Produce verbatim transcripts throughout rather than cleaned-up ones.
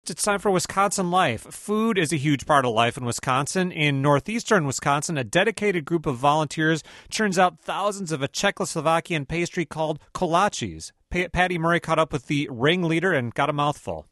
It's time for Wisconsin Life. Food is a huge part of life in Wisconsin. In northeastern Wisconsin, a dedicated group of volunteers churns out thousands of a Czechoslovakian pastry called kolaches. Pa- Patty Murray caught up with the ringleader and got a mouthful.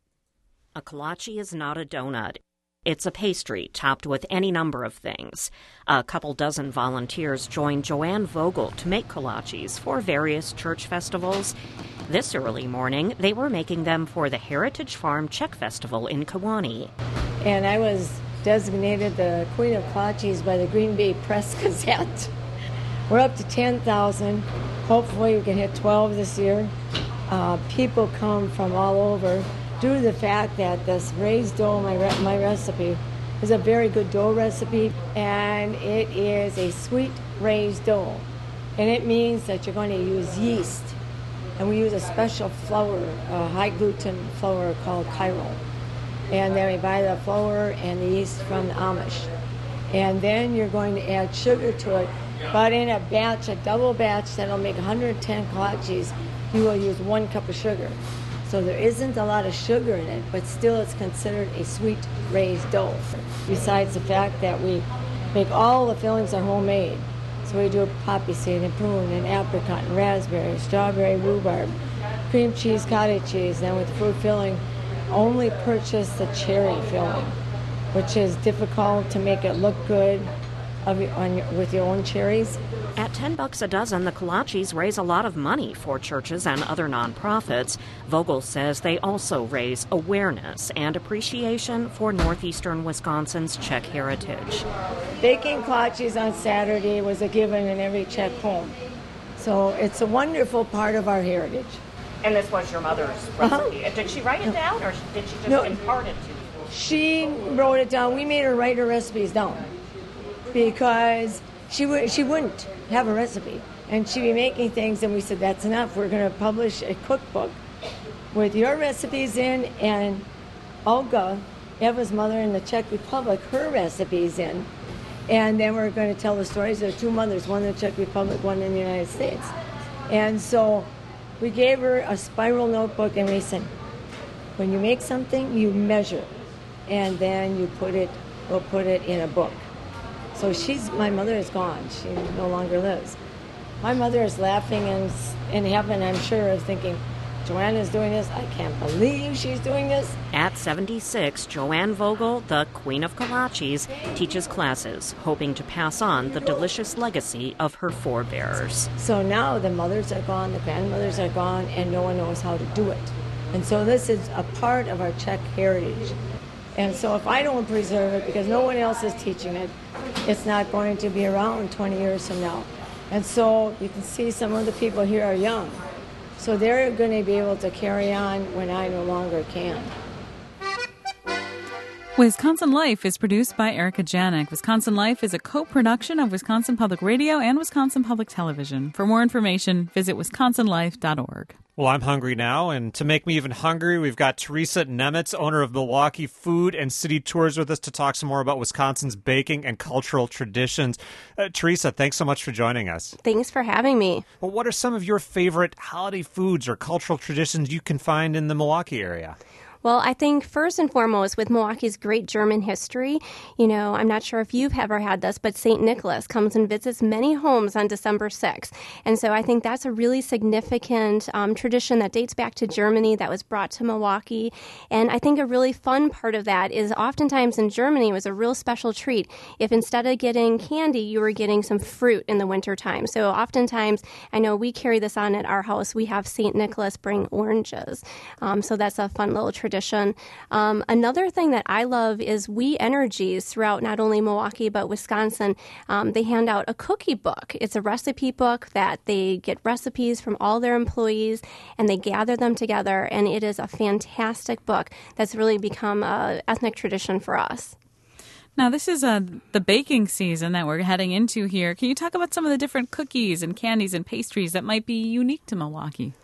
A kolache is not a donut. It's a pastry topped with any number of things. A couple dozen volunteers joined Joanne Vogel to make kolaches for various church festivals. This early morning, they were making them for the Heritage Farm Czech Festival in Kewanee. And I was designated the Queen of Kolaches by the Green Bay Press Gazette. We're up to ten thousand. Hopefully we can hit twelve this year. Uh, people come from all over due to the fact that this raised dough, my, re- my recipe, is a very good dough recipe, and it is a sweet raised dough. And it means that you're going to use yeast. And we use a special flour, a high gluten flour called Cairo. And then we buy the flour and the yeast from the Amish. And then you're going to add sugar to it. But in a batch, a double batch that'll make one hundred ten kolaches, you will use one cup of sugar. So there isn't a lot of sugar in it, but still it's considered a sweet raised dough. Besides the fact that we make all the fillings are homemade. So we do poppy seed and prune and apricot and raspberry, strawberry, rhubarb, cream cheese, cottage cheese. Then with the fruit filling, only purchase the cherry filling, which is difficult to make it look good of your, on your, with your own cherries. At ten bucks a dozen, the kolaches raise a lot of money for churches and other nonprofits. Vogel says they also raise awareness and appreciation for northeastern Wisconsin's Czech heritage. Baking kolaches on Saturday was a given in every Czech home. So it's a wonderful part of our heritage. And this was your mother's recipe. Uh-huh. Did she write it down, or did she just no, impart it to you? She wrote it down. We made her write her recipes down because she would she wouldn't have a recipe, and she'd be making things, and we said that's enough. We're going to publish a cookbook with your recipes in, and Olga, Eva's mother in the Czech Republic, her recipes in, and then we're going to tell the stories of two mothers, one in the Czech Republic, one in the United States. And so we gave her a spiral notebook, and we said, when you make something, you measure, and then you put it, we'll put it in a book. So she's, my mother is gone. She no longer lives. My mother is laughing in, in heaven, I'm sure, is thinking, Joanna's doing this. I can't believe she's doing this. At seventy-six, Joanne Vogel, the Queen of Kolaches, teaches classes, hoping to pass on the delicious legacy of her forebears. So now the mothers are gone, the grandmothers are gone, and no one knows how to do it. And so this is a part of our Czech heritage. And so if I don't preserve it, because no one else is teaching it, it's not going to be around twenty years from now. And so you can see some of the people here are young. So they're going to be able to carry on when I no longer can. Wisconsin Life is produced by Erica Janik. Wisconsin Life is a co-production of Wisconsin Public Radio and Wisconsin Public Television. For more information, visit wisconsin life dot org. Well, I'm hungry now, and to make me even hungrier, we've got Teresa Nemitz, owner of Milwaukee Food and City Tours, with us to talk some more about Wisconsin's baking and cultural traditions. Uh, Teresa, thanks so much for joining us. Thanks for having me. Well, what are some of your favorite holiday foods or cultural traditions you can find in the Milwaukee area? Well, I think first and foremost, with Milwaukee's great German history, you know, I'm not sure if you've ever had this, but Saint Nicholas comes and visits many homes on December sixth. And so I think that's a really significant um, tradition that dates back to Germany that was brought to Milwaukee. And I think a really fun part of that is oftentimes in Germany it was a real special treat if instead of getting candy, you were getting some fruit in the wintertime. So oftentimes, I know we carry this on at our house, we have Saint Nicholas bring oranges. Um, so that's a fun little tradition. Tradition. Um, another thing that I love is We Energies throughout not only Milwaukee but Wisconsin. Um, they hand out a cookie book. It's a recipe book that they get recipes from all their employees and they gather them together, and it is a fantastic book that's really become an ethnic tradition for us. Now, this is uh, the baking season that we're heading into here. Can you talk about some of the different cookies and candies and pastries that might be unique to Milwaukee?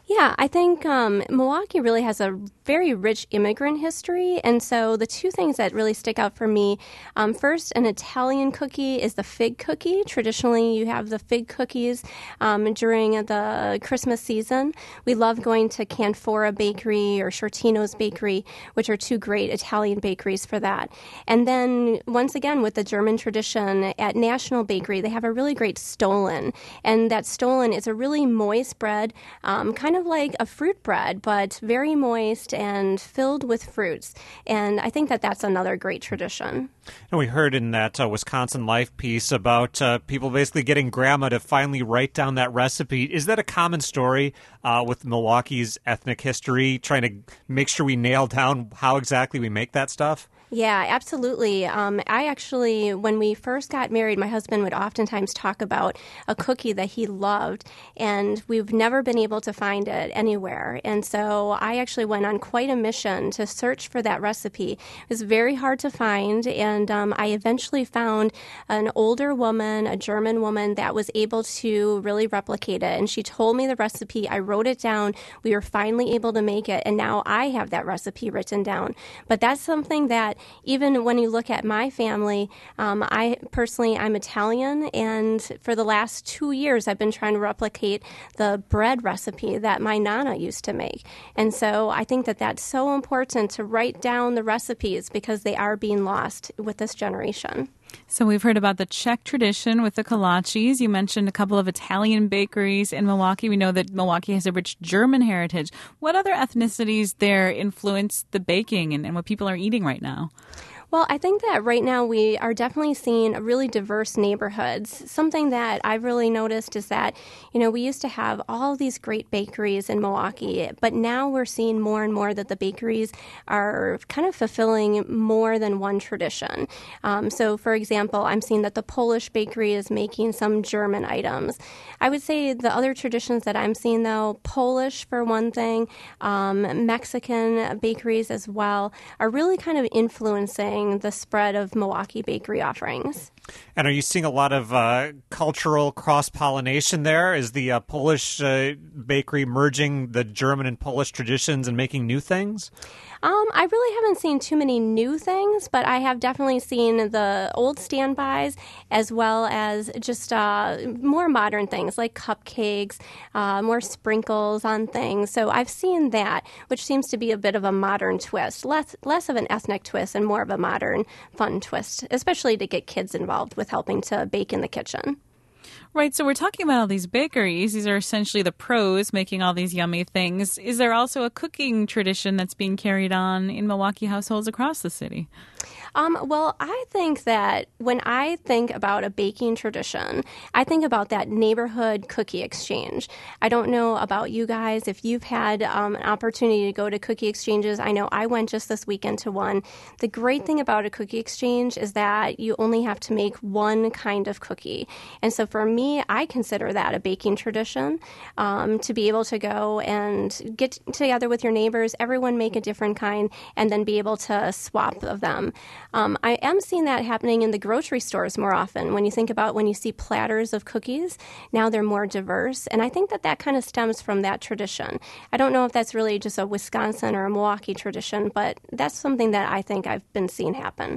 Yeah, I think um, Milwaukee really has a very rich immigrant history. And so the two things that really stick out for me, um, first, an Italian cookie is the fig cookie. Traditionally, you have the fig cookies um, during the Christmas season. We love going to Canfora Bakery or Shortino's Bakery, which are two great Italian bakeries for that. And then, once again, with the German tradition, at National Bakery, they have a really great Stollen. And that Stollen is a really moist bread, um, kind of like a fruit bread, but very moist and filled with fruits. And I think that that's another great tradition. And we heard in that uh, Wisconsin Life piece about uh, people basically getting grandma to finally write down that recipe. Is that a common story uh, with Milwaukee's ethnic history, trying to make sure we nail down how exactly we make that stuff? Yeah, absolutely. Um, I actually, when we first got married, my husband would oftentimes talk about a cookie that he loved, and we've never been able to find it anywhere. And so I actually went on quite a mission to search for that recipe. It was very hard to find, and um, I eventually found an older woman, a German woman, that was able to really replicate it. And she told me the recipe. I wrote it down. We were finally able to make it, and now I have that recipe written down. But that's something that even when you look at my family, um, I personally, I'm Italian, and for the last two years, I've been trying to replicate the bread recipe that my Nana used to make. And so I think that that's so important to write down the recipes because they are being lost with this generation. So we've heard about the Czech tradition with the kolaches. You mentioned a couple of Italian bakeries in Milwaukee. We know that Milwaukee has a rich German heritage. What other ethnicities there influence the baking and, and what people are eating right now? Well, I think that right now we are definitely seeing really diverse neighborhoods. Something that I've really noticed is that, you know, we used to have all these great bakeries in Milwaukee, but now we're seeing more and more that the bakeries are kind of fulfilling more than one tradition. Um, so, for example, I'm seeing that the Polish bakery is making some German items. I would say the other traditions that I'm seeing, though, Polish for one thing, um, Mexican bakeries as well, are really kind of influencing the spread of Milwaukee bakery offerings. And are you seeing a lot of uh, cultural cross-pollination there? Is the uh, Polish uh, bakery merging the German and Polish traditions and making new things? Um, I really haven't seen too many new things, but I have definitely seen the old standbys as well as just uh, more modern things like cupcakes, uh, more sprinkles on things. So I've seen that, which seems to be a bit of a modern twist, less less of an ethnic twist and more of a modern, fun twist, especially to get kids involved with helping to bake in the kitchen. Right, so we're talking about all these bakeries. These are essentially the pros making all these yummy things. Is there also a cooking tradition that's being carried on in Milwaukee households across the city? Um, well, I think that when I think about a baking tradition, I think about that neighborhood cookie exchange. I don't know about you guys if you've had um, an opportunity to go to cookie exchanges. I know I went just this weekend to one. The great thing about a cookie exchange is that you only have to make one kind of cookie. And so for me, I consider that a baking tradition, um, to be able to go and get together with your neighbors, everyone make a different kind, and then be able to swap of them. Um, I am seeing that happening in the grocery stores more often. When you think about when you see platters of cookies, now they're more diverse. And I think that that kind of stems from that tradition. I don't know if that's really just a Wisconsin or a Milwaukee tradition, but that's something that I think I've been seeing happen.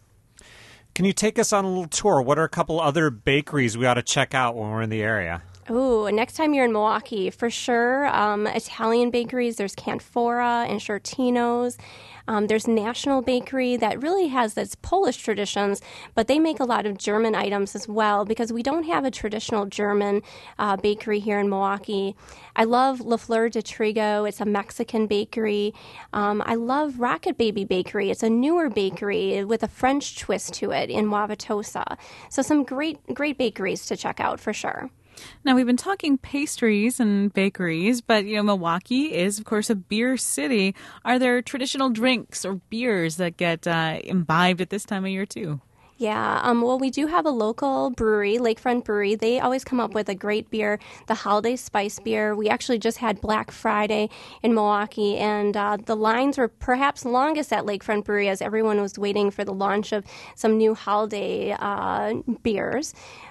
Can you take us on a little tour? What are a couple other bakeries we ought to check out when we're in the area? Oh, next time you're in Milwaukee, for sure. Um, Italian bakeries, there's Canfora and Shortino's. Um, there's National Bakery that really has its Polish traditions, but they make a lot of German items as well because we don't have a traditional German uh, bakery here in Milwaukee. I love La Flor de Trigo. It's a Mexican bakery. Um, I love Rocket Baby Bakery. It's a newer bakery with a French twist to it in Wauwatosa. So some great, great bakeries to check out for sure. Now, we've been talking pastries and bakeries, but, you know, Milwaukee is, of course, a beer city. Are there traditional drinks or beers that get uh, imbibed at this time of year, too? Yeah, um, well, we do have a local brewery, Lakefront Brewery. They always come up with a great beer, the Holiday Spice Beer. We actually just had Black Friday in Milwaukee, and uh, the lines were perhaps longest at Lakefront Brewery as everyone was waiting for the launch of some new holiday uh, beers.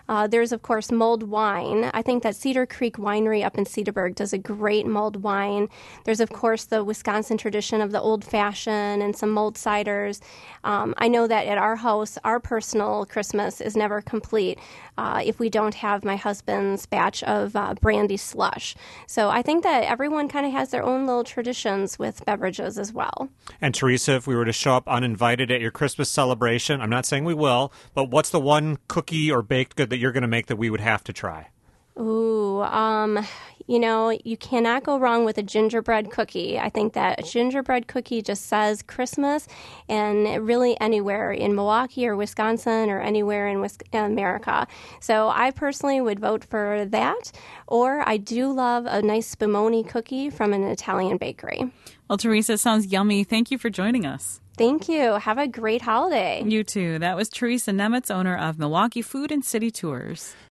Uh, there's, of course, mulled wine. I think that Cedar Creek Winery up in Cedarburg does a great mulled wine. There's, of course, the Wisconsin tradition of the old fashioned and some mulled ciders. Um, I know that at our house, our personal Christmas is never complete uh, if we don't have my husband's batch of uh, brandy slush. So I think that everyone kind of has their own little traditions with beverages as well. And Teresa, if we were to show up uninvited at your Christmas celebration, I'm not saying we will, but what's the one cookie or baked good that you're going to make that we would have to try? Ooh, um, you know, you cannot go wrong with a gingerbread cookie. I think that a gingerbread cookie just says Christmas, and really anywhere in Milwaukee or Wisconsin or anywhere in Wis- America. So I personally would vote for that. Or I do love a nice spumoni cookie from an Italian bakery. Well, Teresa, it sounds yummy. Thank you for joining us. Thank you. Have a great holiday. You too. That was Teresa Nemitz, owner of Milwaukee Food and City Tours.